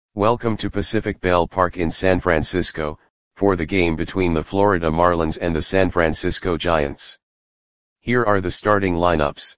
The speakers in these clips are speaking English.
Welcome to Pacific Bell Park in San Francisco, for the game between the Florida Marlins and the San Francisco Giants. Here are the starting lineups.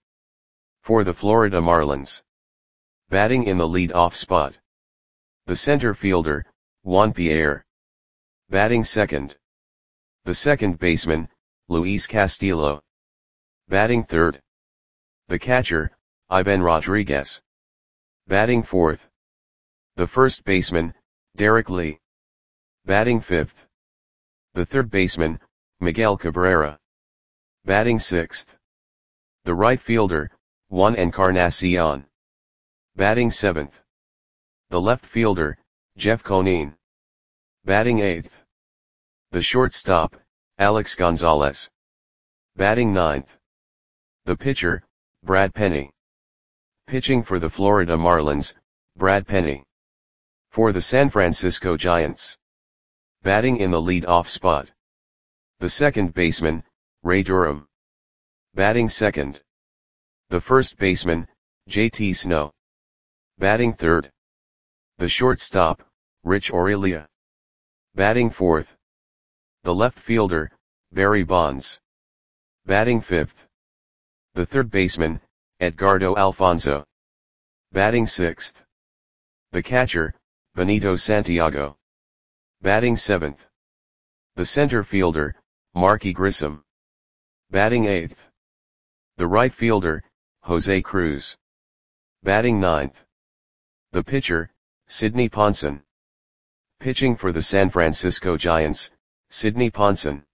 For the Florida Marlins. Batting in the lead-off spot. The center fielder, Juan Pierre. Batting second. The second baseman, Luis Castillo. Batting third. The catcher, Ivan Rodriguez. Batting fourth. The first baseman, Derek Lee. Batting fifth. The third baseman, Miguel Cabrera. Batting sixth. The right fielder, Juan Encarnacion. Batting seventh. The left fielder, Jeff Conine. Batting eighth. The shortstop, Alex Gonzalez. Batting ninth. The pitcher, Brad Penny. Pitching for the Florida Marlins, Brad Penny. For the San Francisco Giants. Batting in the lead-off spot. The second baseman, Ray Durham. Batting second. The first baseman, JT Snow. Batting third. The shortstop, Rich Aurelia. Batting fourth. The left fielder, Barry Bonds. Batting fifth. The third baseman, Edgardo Alfonzo. Batting sixth. The catcher, Benito Santiago. Batting seventh. The center fielder, Marky Grissom. Batting eighth. The right fielder, Jose Cruz. Batting ninth. The pitcher, Sidney Ponson. Pitching for the San Francisco Giants, Sidney Ponson.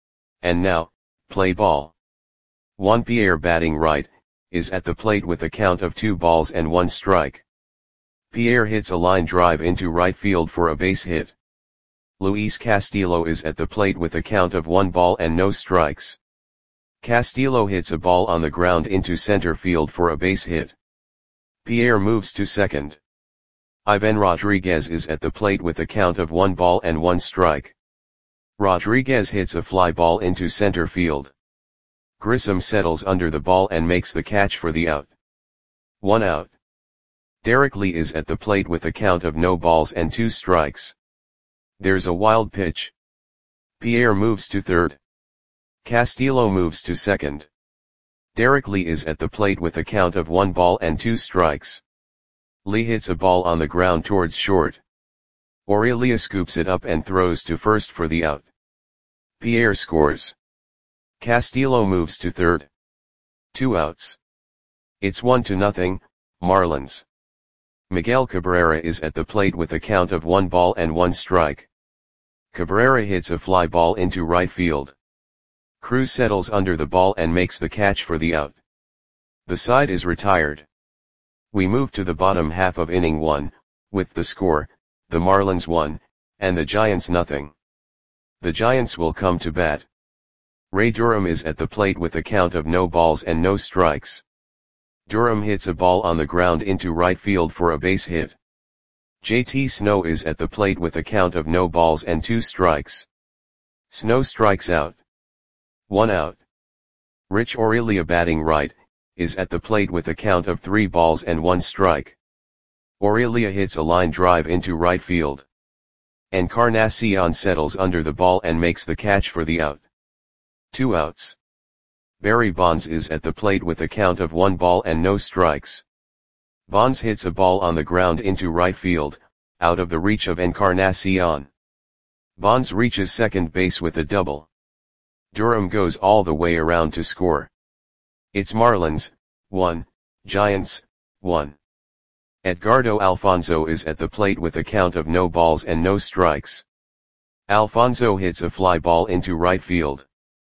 And now, play ball. Juan Pierre batting right, is at the plate with a count of 2-1 strike. Pierre hits a line drive into right field for a base hit. Luis Castillo is at the plate with a count of 1 strikes. Castillo hits a ball on the ground into center field for a base hit. Pierre moves to second. Ivan Rodriguez is at the plate with a count of 1 strike. Rodriguez hits a fly ball into center field. Grissom settles under the ball and makes the catch for the out. 1 out. Derek Lee is at the plate with a count of 2 strikes. There's a wild pitch. Pierre moves to third. Castillo moves to second. Derek Lee is at the plate with a count of 1 strikes. Lee hits a ball on the ground towards short. Aurelia scoops it up and throws to first for the out. Pierre scores. Castillo moves to third. 2 outs. It's 1-0, Marlins. Miguel Cabrera is at the plate with a count of 1 strike. Cabrera hits a fly ball into right field. Cruz settles under the ball and makes the catch for the out. The side is retired. We move to the bottom half of inning 1, with the score, the Marlins 1, and the Giants 0. The Giants will come to bat. Ray Durham is at the plate with a count of 0 strikes. Durham hits a ball on the ground into right field for a base hit. JT Snow is at the plate with a count of 2 strikes. Snow strikes out. 1 out. Rich Aurelia batting right, is at the plate with a count of 3 strike. Aurelia hits a line drive into right field. Encarnacion settles under the ball and makes the catch for the out. 2 outs. Barry Bonds is at the plate with a count of 1 strikes. Bonds hits a ball on the ground into right field, out of the reach of Encarnacion. Bonds reaches second base with a double. Durham goes all the way around to score. It's Marlins, 1, Giants, 1. Edgardo Alfonzo is at the plate with a count of 0 strikes. Alfonzo hits a fly ball into right field.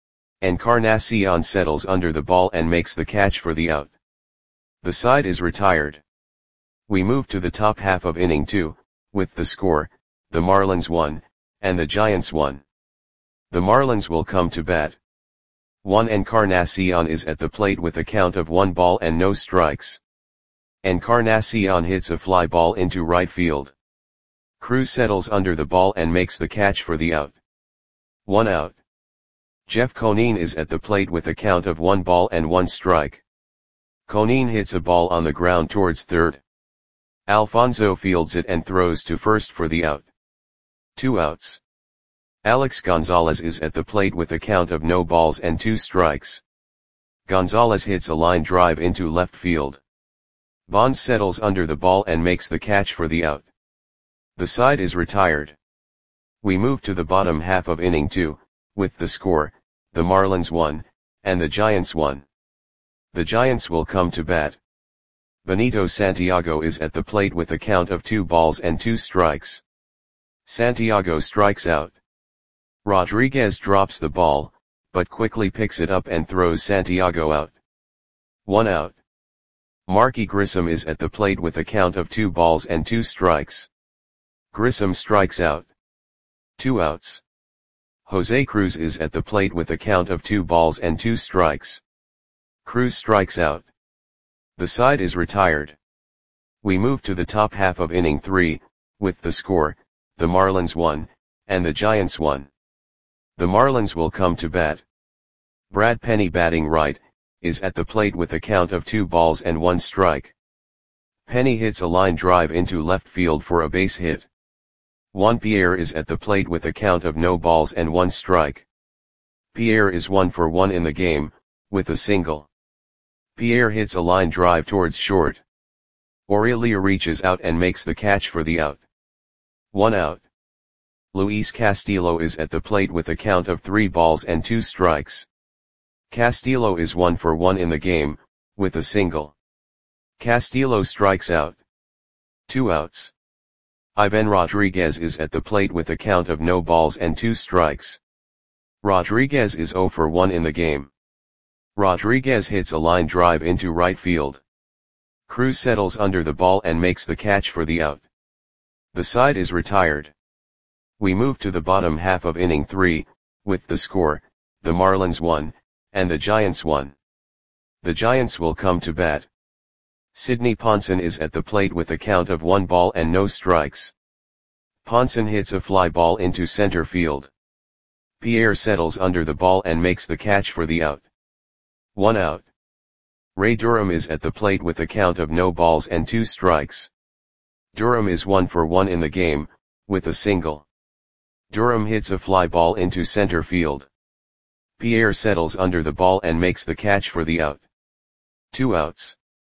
Encarnacion settles under the ball and makes the catch for the out. The side is retired. We move to the top half of inning 2, with the score, the Marlins 1, and the Giants 1. The Marlins will come to bat. Juan Encarnacion is at the plate with a count of 1 strikes. Encarnacion hits a fly ball into right field. Cruz settles under the ball and makes the catch for the out. 1 out. Jeff Conine is at the plate with a count of 1 strike. Conine hits a ball on the ground towards third. Alfonso fields it and throws to first for the out. 2 outs. Alex Gonzalez is at the plate with a count of no balls and 2 strikes. Gonzalez hits a line drive into left field. Bonds settles under the ball and makes the catch for the out. The side is retired. We move to the bottom half of inning 2, with the score, the Marlins 1, and the Giants 1. The Giants will come to bat. Benito Santiago is at the plate with a count of 2 balls and 2 strikes. Santiago strikes out. Rodriguez drops the ball, but quickly picks it up and throws Santiago out. 1 out. Marky Grissom is at the plate with a count of 2 balls and 2 strikes. Grissom strikes out. 2 outs. Jose Cruz is at the plate with a count of 2 balls and 2 strikes. Cruz strikes out. The side is retired. We move to the top half of inning 3, with the score, the Marlins 1, and the Giants 1. The Marlins will come to bat. Brad Penny, batting right, is at the plate with a count of 2 balls and 1 strike. Penny hits a line drive into left field for a base hit. Juan Pierre is at the plate with a count of no balls and 1 strike. Pierre is 1 for 1 in the game, with a single. Pierre hits a line drive towards short. Aurelia reaches out and makes the catch for the out. 1 out. Luis Castillo is at the plate with a count of 3 balls and 2 strikes. Castillo is 1 for 1 in the game, with a single. Castillo strikes out. 2 outs. Ivan Rodriguez is at the plate with a count of no balls and 2 strikes. Rodriguez is 0 for 1 in the game. Rodriguez hits a line drive into right field. Cruz settles under the ball and makes the catch for the out. The side is retired. We move to the bottom half of inning 3, with the score, the Marlins 1, and the Giants 1. The Giants will come to bat. Sidney Ponson is at the plate with a count of 1 ball and no strikes. Ponson hits a fly ball into center field. Pierre settles under the ball and makes the catch for the out. 1 out. Ray Durham is at the plate with a count of no balls and 2 strikes. Durham is 1 for 1 in the game, with a single. Durham hits a fly ball into center field. Pierre settles under the ball and makes the catch for the out. 2 outs.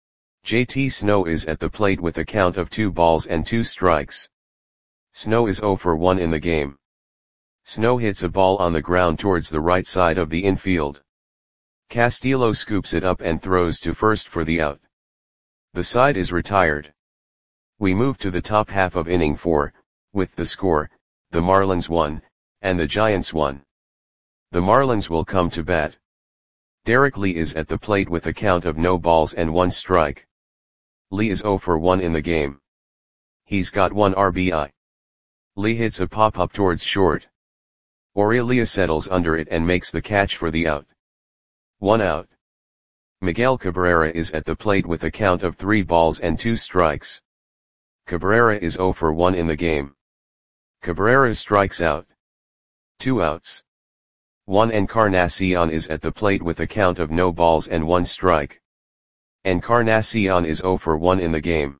JT Snow is at the plate with a count of 2 balls and 2 strikes. Snow is 0 for 1 in the game. Snow hits a ball on the ground towards the right side of the infield. Castillo scoops it up and throws to first for the out. The side is retired. We move to the top half of inning 4, with the score, the Marlins 1, and the Giants 1. The Marlins will come to bat. Derek Lee is at the plate with a count of no balls and 1 strike. Lee is 0 for 1 in the game. He's got 1 RBI. Lee hits a pop-up towards short. Aurelia settles under it and makes the catch for the out. 1 out. Miguel Cabrera is at the plate with a count of 3 balls and 2 strikes. Cabrera is 0 for 1 in the game. Cabrera strikes out. 2 outs. Juan Encarnacion is at the plate with a count of no balls and 1 strike. Encarnacion is 0 for 1 in the game.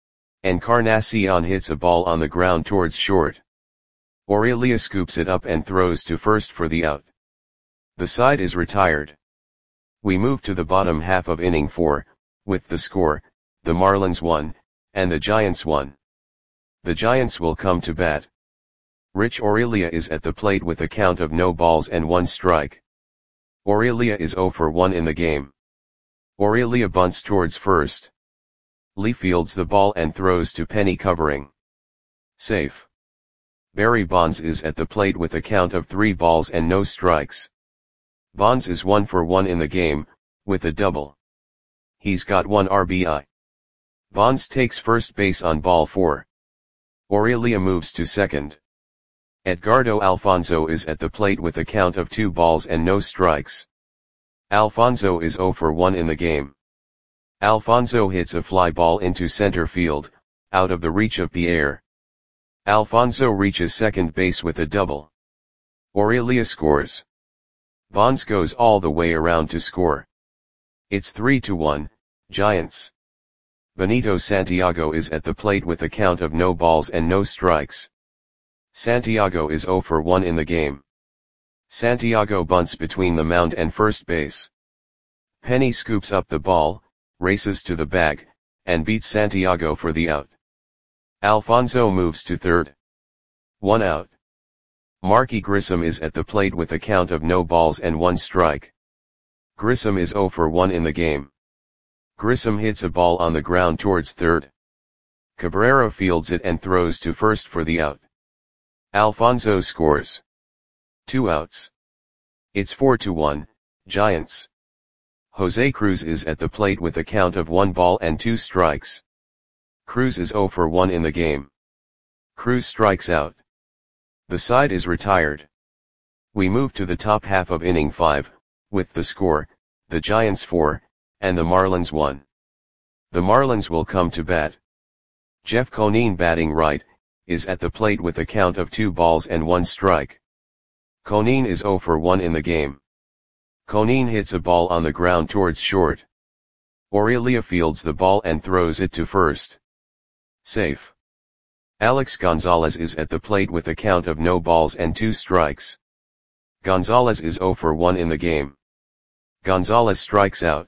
Encarnacion hits a ball on the ground towards short. Aurelia scoops it up and throws to first for the out. The side is retired. We move to the bottom half of inning 4, with the score, the Marlins 1, and the Giants 1. The Giants will come to bat. Rich Aurelia is at the plate with a count of no balls and 1 strike. Aurelia is 0 for 1 in the game. Aurelia bunts towards first. Lee fields the ball and throws to Penny, covering. Safe. Barry Bonds is at the plate with a count of 3 balls and no strikes. Bonds is 1 for 1 in the game, with a double. He's got 1 RBI. Bonds takes first base on ball 4. Aurelia moves to second. Edgardo Alfonzo is at the plate with a count of 2 balls and no strikes. Alfonzo is 0 for 1 in the game. Alfonzo hits a fly ball into center field, out of the reach of Pierre. Alfonzo reaches second base with a double. Aurelia scores. Bonds goes all the way around to score. It's 3-1, Giants. Benito Santiago is at the plate with a count of no balls and no strikes. Santiago is 0 for 1 in the game. Santiago bunts between the mound and first base. Penny scoops up the ball, races to the bag, and beats Santiago for the out. Alfonso moves to third. 1 out. Marky Grissom is at the plate with a count of no balls and 1 strike. Grissom is 0 for 1 in the game. Grissom hits a ball on the ground towards third. Cabrera fields it and throws to first for the out. Alfonso scores. 2 outs. It's 4-1, Giants. Jose Cruz is at the plate with a count of 1 ball and 2 strikes. Cruz is 0 for 1 in the game. Cruz strikes out. The side is retired. We move to the top half of inning 5, with the score, the Giants 4, and the Marlins 1. The Marlins will come to bat. Jeff Conine, batting right, is at the plate with a count of 2 balls and 1 strike. Conine is 0 for 1 in the game. Conine hits a ball on the ground towards short. Aurelia fields the ball and throws it to first. Safe. Alex Gonzalez is at the plate with a count of no balls and 2 strikes. Gonzalez is 0 for 1 in the game. Gonzalez strikes out.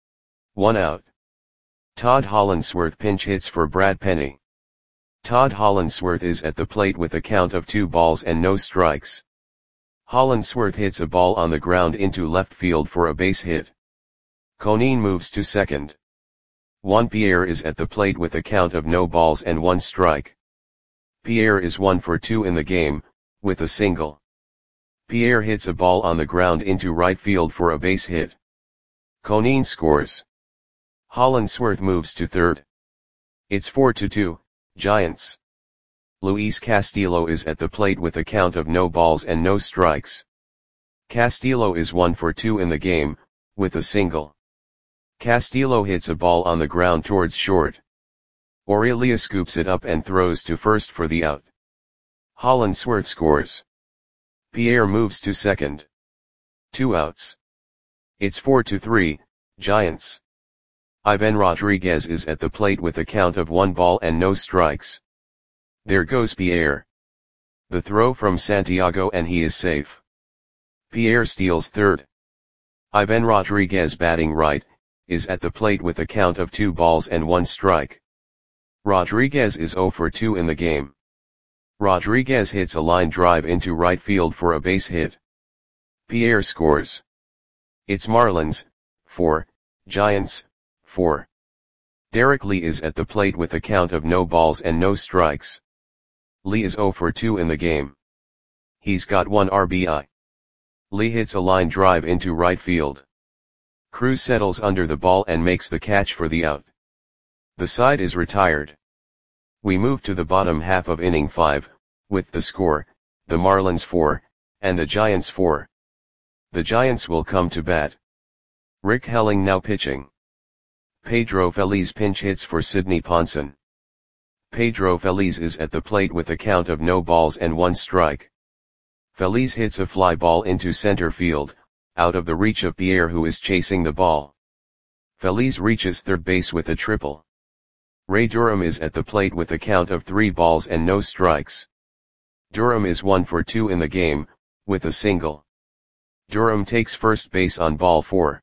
1 out. Todd Hollandsworth pinch hits for Brad Penny. Todd Hollandsworth is at the plate with a count of 2 balls and no strikes. Hollandsworth hits a ball on the ground into left field for a base hit. Conine moves to second. Juan Pierre is at the plate with a count of no balls and 1 strike. Pierre is 1 for 2 in the game, with a single. Pierre hits a ball on the ground into right field for a base hit. Conine scores. Hollandsworth moves to third. It's 4-2, Giants. Luis Castillo is at the plate with a count of no balls and no strikes. Castillo is 1 for 2 in the game, with a single. Castillo hits a ball on the ground towards short. Aurelia scoops it up and throws to first for the out. Hollandsworth scores. Pierre moves to second. 2 outs. It's 4-3, Giants. Ivan Rodriguez is at the plate with a count of 1 ball and no strikes. There goes Pierre. The throw from Santiago and he is safe. Pierre steals third. Ivan Rodriguez, batting right, is at the plate with a count of 2 balls and 1 strike. Rodriguez is 0 for 2 in the game. Rodriguez hits a line drive into right field for a base hit. Pierre scores. It's Marlins 4, Giants 4. Derek Lee is at the plate with a count of no balls and no strikes. Lee is 0 for 2 in the game. He's got 1 RBI. Lee hits a line drive into right field. Cruz settles under the ball and makes the catch for the out. The side is retired. We move to the bottom half of inning 5, with the score, the Marlins 4, and the Giants 4. The Giants will come to bat. Rick Helling now pitching. Pedro Feliz pinch hits for Sidney Ponson. Pedro Feliz is at the plate with a count of no balls and 1 strike. Feliz hits a fly ball into center field, out of the reach of Pierre, who is chasing the ball. Feliz reaches third base with a triple. Ray Durham is at the plate with a count of 3 balls and no strikes. Durham is 1 for 2 in the game, with a single. Durham takes first base on ball 4.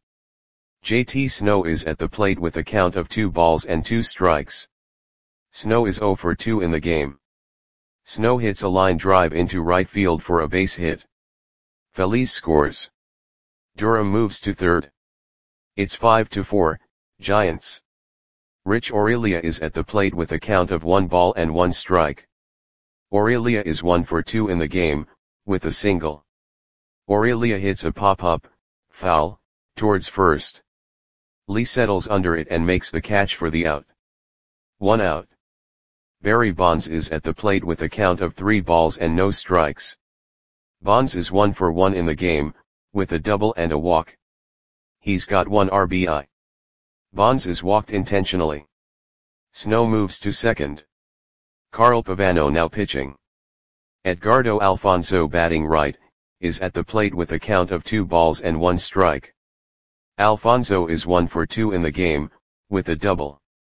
JT Snow is at the plate with a count of 2 balls and 2 strikes. Snow is 0 for 2 in the game. Snow hits a line drive into right field for a base hit. Feliz scores. Durham moves to third. It's 5-4, Giants. Rich Aurelia is at the plate with a count of 1 ball and 1 strike. Aurelia is 1 for 2 in the game, with a single. Aurelia hits a pop-up, foul, towards first. Lee settles under it and makes the catch for the out. 1 out. Barry Bonds is at the plate with a count of 3 balls and no strikes. Bonds is 1 for 1 in the game, with a double and a walk. He's got 1 RBI. Bonds is walked intentionally. Snow moves to second. Carl Pavano now pitching. Edgardo Alfonso, batting right, is at the plate with a count of 2 balls and 1 strike. Alfonso is 1 for 2 in the game, with a double.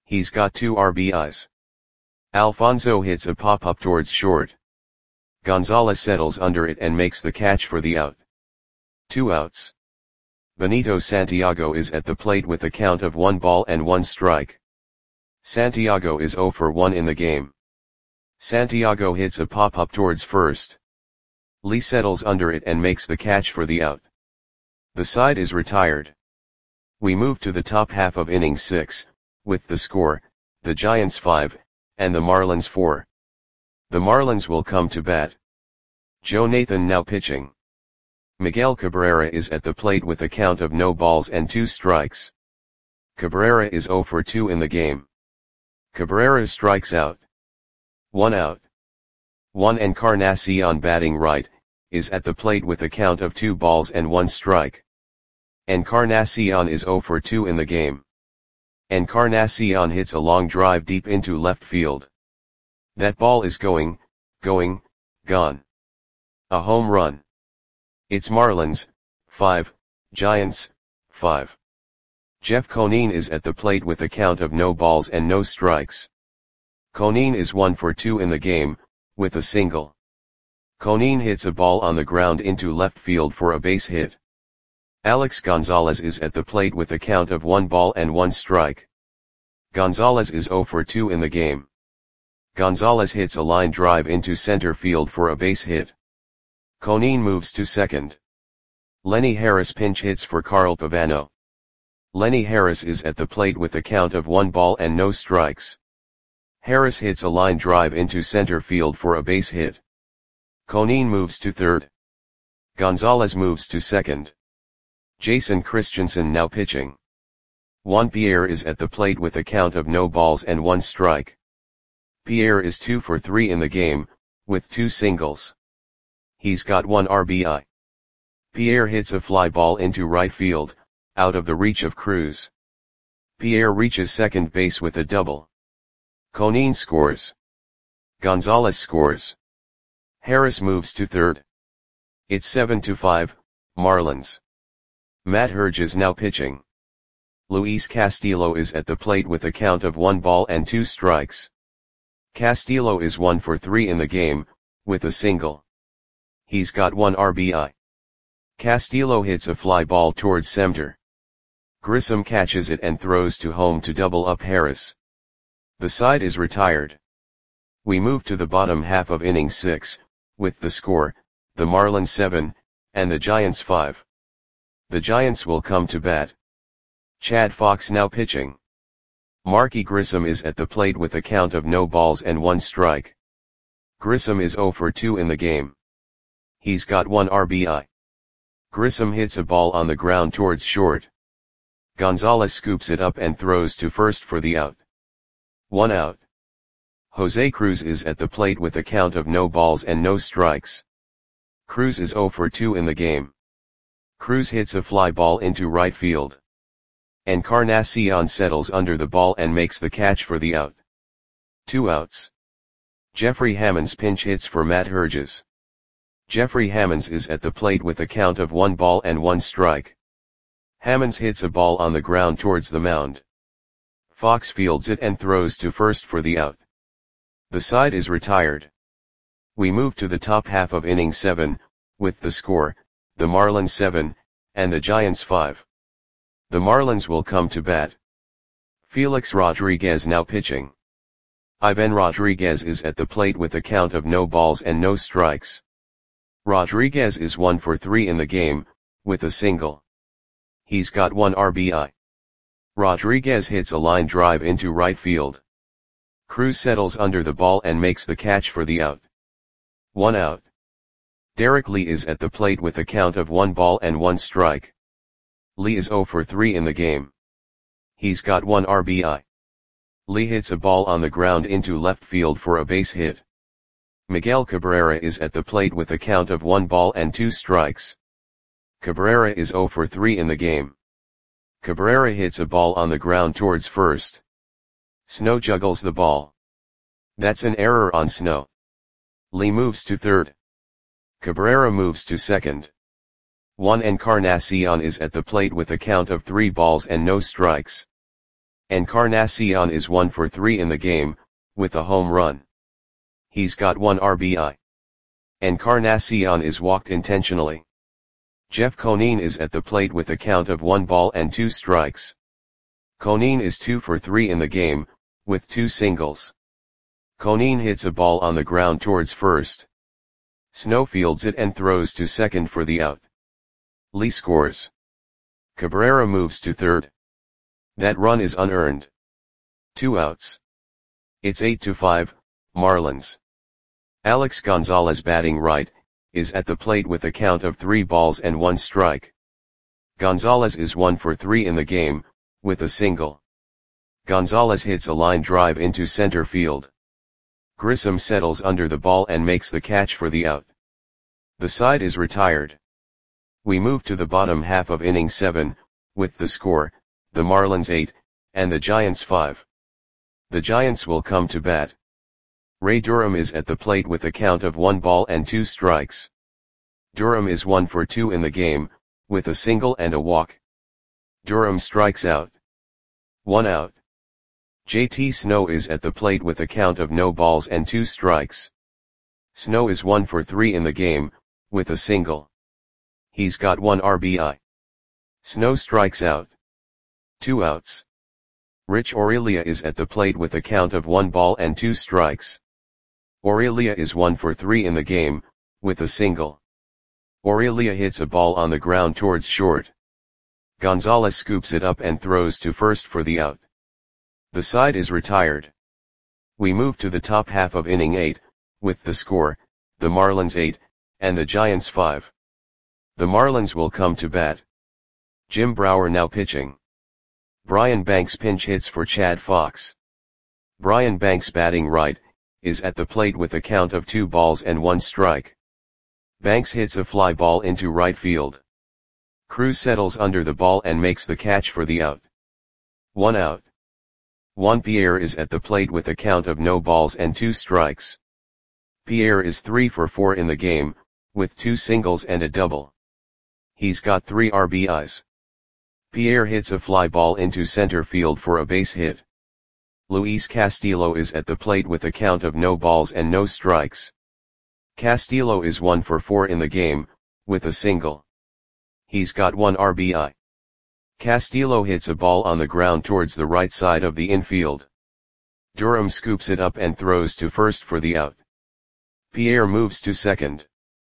He's got 2 RBIs. Alfonso hits a pop-up towards short. Gonzalez settles under it and makes the catch for the out. 2 outs. Benito Santiago is at the plate with a count of 1 ball and 1 strike. Santiago is 0 for 1 in the game. Santiago hits a pop-up towards first. Lee settles under it and makes the catch for the out. The side is retired. We move to the top half of inning 6, with the score, the Giants 5, and the Marlins 4. The Marlins will come to bat. Joe Nathan now pitching. Miguel Cabrera is at the plate with a count of no balls and 2 strikes. Cabrera is 0 for 2 in the game. Cabrera strikes out. 1 out. Juan Encarnacion batting right, is at the plate with a count of 2 balls and 1 strike. Encarnacion is 0 for 2 in the game. Encarnacion hits a long drive deep into left field. That ball is gone. A home run. It's Marlins, 5, Giants, 5. Jeff Conine is at the plate with a count of no balls and no strikes. Conine is 1 for 2 in the game, with a single. Conine hits a ball on the ground into left field for a base hit. Alex Gonzalez is at the plate with a count of 1 ball and 1 strike. Gonzalez is 0 for 2 in the game. Gonzalez hits a line drive into center field for a base hit. Conine moves to second. Lenny Harris pinch hits for Carl Pavano. Lenny Harris is at the plate with a count of 1 ball and no strikes. Harris hits a line drive into center field for a base hit. Conine moves to third. Gonzalez moves to second. Jason Christensen now pitching. Juan Pierre is at the plate with a count of no balls and 1 strike. Pierre is 2 for 3 in the game, with 2 singles. He's got 1 RBI. Pierre hits a fly ball into right field, out of the reach of Cruz. Pierre reaches second base with a double. Conine scores. Gonzalez scores. Harris moves to third. It's 7-5, Marlins. Matt Herges now pitching. Luis Castillo is at the plate with a count of 1 ball and 2 strikes. Castillo is 1 for 3 in the game, with a single. He's got 1 RBI. Castillo hits a fly ball towards center. Grissom catches it and throws to home to double up Harris. The side is retired. We move to the bottom half of inning 6, with the score, the Marlins 7, and the Giants 5. The Giants will come to bat. Chad Fox now pitching. Marky Grissom is at the plate with a count of no balls and 1 strike. Grissom is 0 for 2 in the game. He's got 1 RBI. Grissom hits a ball on the ground towards short. Gonzalez scoops it up and throws to first for the out. 1 out. Jose Cruz is at the plate with a count of no balls and no strikes. Cruz is 0 for 2 in the game. Cruz hits a fly ball into right field. Encarnacion settles under the ball and makes the catch for the out. 2 outs. Jeffrey Hammonds pinch hits for Matt Herges. Jeffrey Hammonds is at the plate with a count of 1 ball and 1 strike. Hammonds hits a ball on the ground towards the mound. Fox fields it and throws to first for the out. The side is retired. We move to the top half of inning 7, with the score, the Marlins 7, and the Giants 5. The Marlins will come to bat. Felix Rodriguez now pitching. Ivan Rodriguez is at the plate with a count of no balls and no strikes. Rodriguez is 1 for 3 in the game, with a single. He's got 1 RBI. Rodriguez hits a line drive into right field. Cruz settles under the ball and makes the catch for the out. 1 out. Derek Lee is at the plate with a count of 1 ball and 1 strike. Lee is 0 for 3 in the game. He's got 1 RBI. Lee hits a ball on the ground into left field for a base hit. Miguel Cabrera is at the plate with a count of 1 ball and 2 strikes. Cabrera is 0 for 3 in the game. Cabrera hits a ball on the ground towards first. Snow juggles the ball. That's an error on Snow. Lee moves to third. Cabrera moves to second. Juan Encarnacion is at the plate with a count of 3 balls and no strikes. Encarnacion is 1 for 3 in the game, with a home run. He's got 1 RBI. Encarnacion is walked intentionally. Jeff Conine is at the plate with a count of 1 ball and 2 strikes. Conine is 2 for 3 in the game, with 2 singles. Conine hits a ball on the ground towards first. Snow fields it and throws to second for the out. Lee scores. Cabrera moves to third. That run is unearned. 2 outs. It's 8-5, Marlins. Alex Gonzalez, batting right, is at the plate with a count of 3 balls and 1 strike. Gonzalez is 1 for 3 in the game, with a single. Gonzalez hits a line drive into center field. Grissom settles under the ball and makes the catch for the out. The side is retired. We move to the bottom half of inning 7, with the score, the Marlins 8, and the Giants 5. The Giants will come to bat. Ray Durham is at the plate with a count of 1 ball and 2 strikes. Durham is 1 for 2 in the game, with a single and a walk. Durham strikes out. 1 out. JT Snow is at the plate with a count of no balls and 2 strikes. Snow is 1 for 3 in the game, with a single. He's got 1 RBI. Snow strikes out. 2 outs. Rich Aurelia is at the plate with a count of 1 ball and 2 strikes. Aurelia is 1 for 3 in the game, with a single. Aurelia hits a ball on the ground towards short. Gonzalez scoops it up and throws to first for the out. The side is retired. We move to the top half of inning 8, with the score, the Marlins 8, and the Giants 5. The Marlins will come to bat. Jim Brower now pitching. Brian Banks pinch hits for Chad Fox. Brian Banks, batting right, is at the plate with a count of 2 balls and 1 strike. Banks hits a fly ball into right field. Cruz settles under the ball and makes the catch for the out. 1 out. Juan Pierre is at the plate with a count of no balls and 2 strikes. Pierre is 3 for 4 in the game, with 2 singles and a double. He's got 3 RBIs. Pierre hits a fly ball into center field for a base hit. Luis Castillo is at the plate with a count of no balls and no strikes. Castillo is 1 for 4 in the game, with a single. He's got 1 RBI. Castillo hits a ball on the ground towards the right side of the infield. Durham scoops it up and throws to first for the out. Pierre moves to second.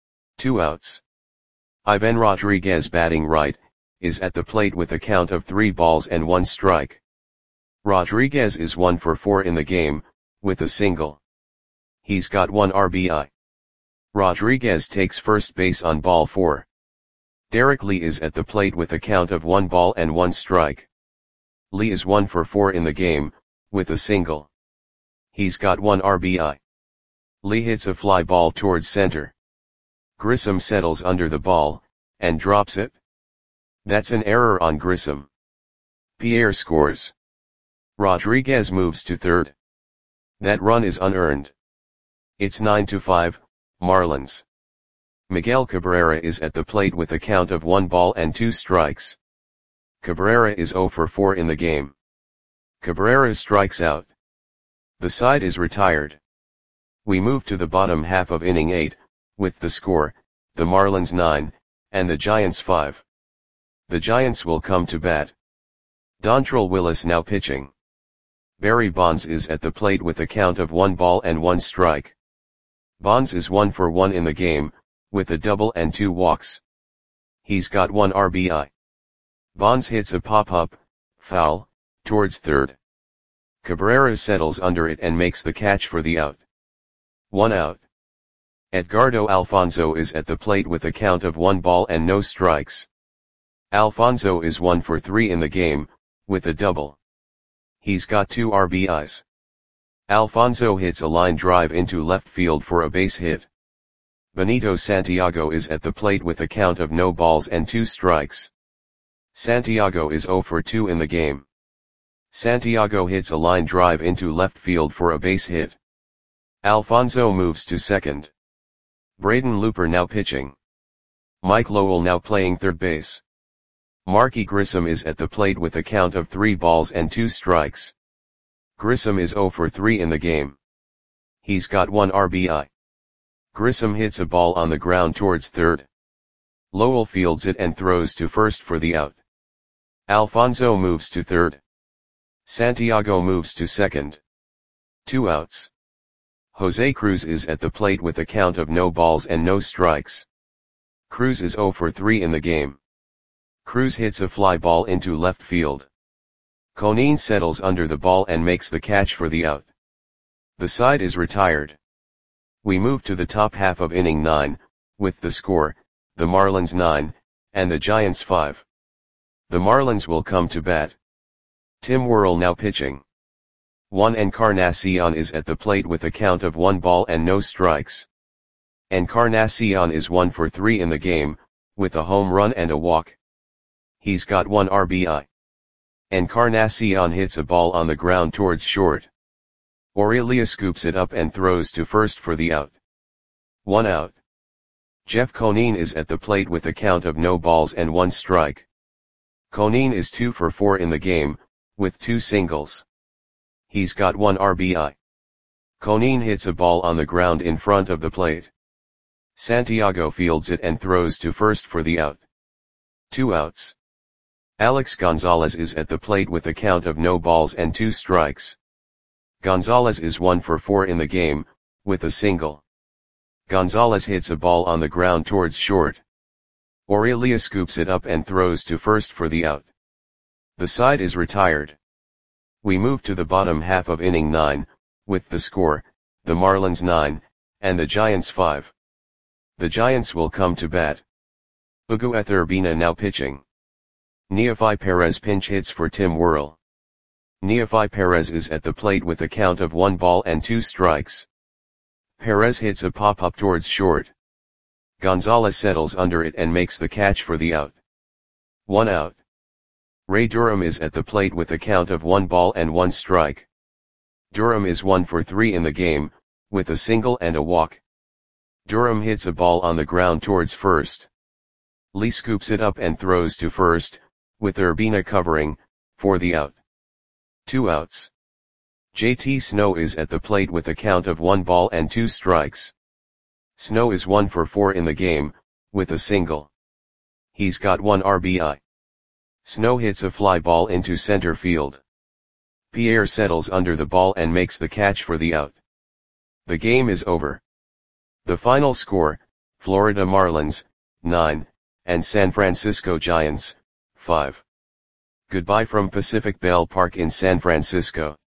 2 outs. Ivan Rodriguez, batting right, is at the plate with a count of 3 balls and 1 strike. Rodriguez is 1 for 4 in the game, with a single. He's got 1 RBI. Rodriguez takes first base on ball 4. Derek Lee is at the plate with a count of 1 ball and 1 strike. Lee is 1 for 4 in the game, with a single. He's got 1 RBI. Lee hits a fly ball towards center. Grissom settles under the ball, and drops it. That's an error on Grissom. Pierre scores. Rodriguez moves to third. That run is unearned. It's 9-5, Marlins. Miguel Cabrera is at the plate with a count of 1 ball and 2 strikes. Cabrera is 0 for 4 in the game. Cabrera strikes out. The side is retired. We move to the bottom half of inning 8, with the score, the Marlins 9, and the Giants 5. The Giants will come to bat. Dontrelle Willis now pitching. Barry Bonds is at the plate with a count of 1 ball and 1 strike. Bonds is 1 for 1 in the game, with a double and 2 walks. He's got 1 RBI. Bonds hits a pop-up, foul, towards third. Cabrera settles under it and makes the catch for the out. 1 out. Edgardo Alfonzo is at the plate with a count of 1 ball and no strikes. Alfonzo is 1 for 3 in the game, with a double. He's got 2 RBIs. Alfonzo hits a line drive into left field for a base hit. Benito Santiago is at the plate with a count of no balls and 2 strikes. Santiago is 0 for 2 in the game. Santiago hits a line drive into left field for a base hit. Alfonzo moves to second. Braden Looper now pitching. Mike Lowell now playing third base. Marky Grissom is at the plate with a count of 3 balls and 2 strikes. Grissom is 0 for 3 in the game. He's got 1 RBI. Grissom hits a ball on the ground towards third. Lowell fields it and throws to first for the out. Alfonso moves to third. Santiago moves to second. 2 outs. Jose Cruz is at the plate with a count of no balls and no strikes. Cruz is 0 for 3 in the game. Cruz hits a fly ball into left field. Conine settles under the ball and makes the catch for the out. The side is retired. We move to the top half of inning 9, with the score, the Marlins 9, and the Giants 5. The Marlins will come to bat. Tim Worrell now pitching. Juan Encarnacion is at the plate with a count of 1 ball and no strikes. Encarnacion is 1 for 3 in the game, with a home run and a walk. He's got 1 RBI. Encarnacion hits a ball on the ground towards short. Aurelia scoops it up and throws to first for the out. 1 out. Jeff Conine is at the plate with a count of no balls and 1 strike. Conine is 2 for 4 in the game, with 2 singles. He's got 1 RBI. Conine hits a ball on the ground in front of the plate. Santiago fields it and throws to first for the out. 2 outs. Alex Gonzalez is at the plate with a count of no balls and 2 strikes. Gonzalez is 1 for 4 in the game, with a single. Gonzalez hits a ball on the ground towards short. Aurelia scoops it up and throws to first for the out. The side is retired. We move to the bottom half of inning 9, with the score, the Marlins 9, and the Giants 5. The Giants will come to bat. Hugo Urbina now pitching. Neofi Perez pinch hits for Tim Worrell. Neofi Perez is at the plate with a count of 1 ball and 2 strikes. Perez hits a pop-up towards short. Gonzalez settles under it and makes the catch for the out. 1 out. Ray Durham is at the plate with a count of 1 ball and 1 strike. Durham is 1 for 3 in the game, with a single and a walk. Durham hits a ball on the ground towards first. Lee scoops it up and throws to first, with Urbina covering, for the out. 2 outs. JT Snow is at the plate with a count of 1 ball and 2 strikes. Snow is 1 for 4 in the game, with a single. He's got 1 RBI. Snow hits a fly ball into center field. Pierre settles under the ball and makes the catch for the out. The game is over. The final score, Florida Marlins, 9, and San Francisco Giants, 5. Goodbye from Pacific Bell Park in San Francisco.